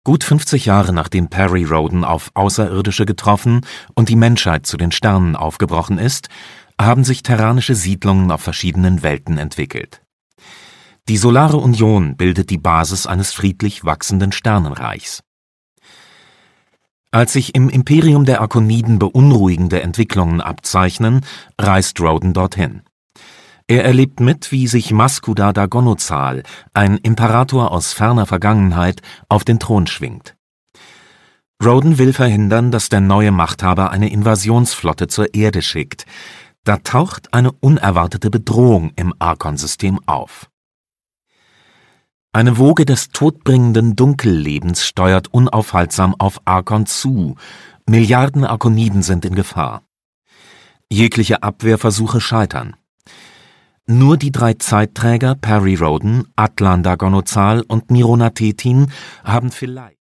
Gut 50 Jahre nachdem Perry Rhodan auf Außerirdische getroffen und die Menschheit zu den Sternen aufgebrochen ist, haben sich terranische Siedlungen auf verschiedenen Welten entwickelt. Die Solare Union bildet die Basis eines friedlich wachsenden Sternenreichs. Als sich im Imperium der Arkoniden beunruhigende Entwicklungen abzeichnen, reist Rhodan dorthin. Er erlebt mit, wie sich Maskuda Dagonozal, ein Imperator aus ferner Vergangenheit, auf den Thron schwingt. Rhodan will verhindern, dass der neue Machthaber eine Invasionsflotte zur Erde schickt. Da taucht eine unerwartete Bedrohung im Arkon-System auf. Eine Woge des todbringenden Dunkellebens steuert unaufhaltsam auf Arkon zu. Milliarden Arkoniden sind in Gefahr. Jegliche Abwehrversuche scheitern. Nur die 3 Zeitträger Perry Rhodan, Atlan Dagonozal und Mirona Tethin haben vielleicht